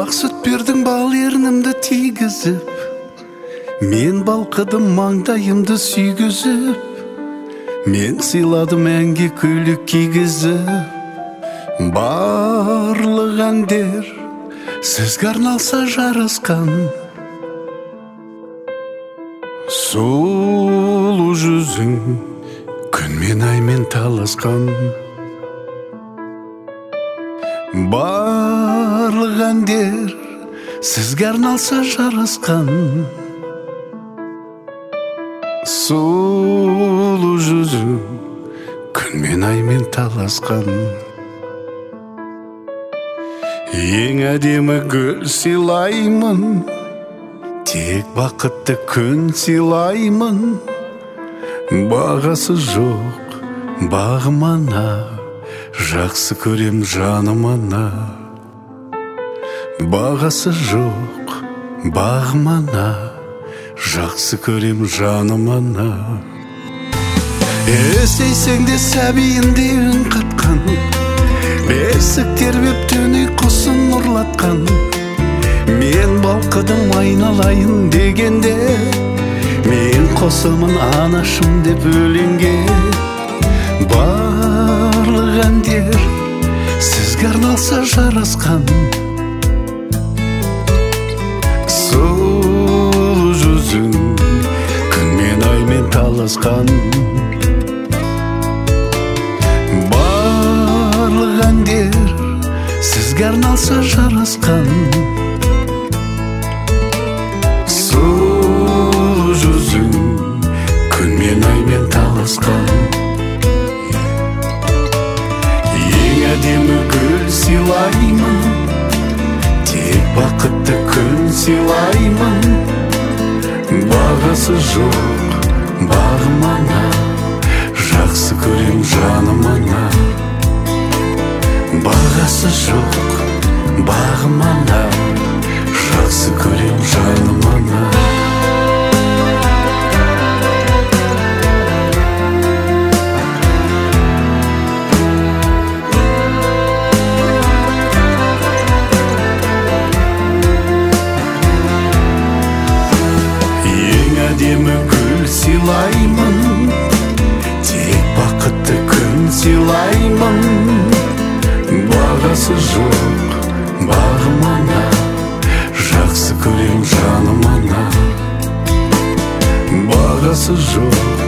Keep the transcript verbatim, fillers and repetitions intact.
ақ сүт бердің бал ернімді тигізіп, мен балқыдым маңдайымды сүйгізіп, мен сыйладым әнге көйлек кигізіп. Барлық әндер сізге арналса жарасқан, сұлу жүзің күн мен аймен таласқан. Барлық әндер сізге арналса жарасқан, сұлу жүзің күн мен аймен таласқан. Ең әдемі гүл сыйлаймын, тек бақытты күн сыйлаймын. Бағасы жоқ бағымана, жақсы көрем жанымана. Бағасы жоқ бағымана, жақсы көрем жанымана. Естейсең де сәбиінде үн қатқан, бесік тербеп түн ұйқысын ұрлатқан. Мен балқыдым айналайын дегенде, мен қосамын анашым деп өлеңге. Барлық әндер сізге арналса жарасқан, сұлу жүзің күн мен аймен таласқан. Барлық әндер сізге арналса жарасқан, сұлу жүзің күн мен аймен таласқан. Ең әдемі гүл сыйлаймын, тек бақытты күн сыйлаймын. Бағасы жоқ бағымана, жақсы көрем жанымана. Бағасы жоқ бағымана, жақсы көрем жанымана. Әдемі гүл сыйлаймын, тек бақытты күн сыйлаймын. Бағасы жоқ бағымана, жақсы көрем жанымана. Бағасы жоқ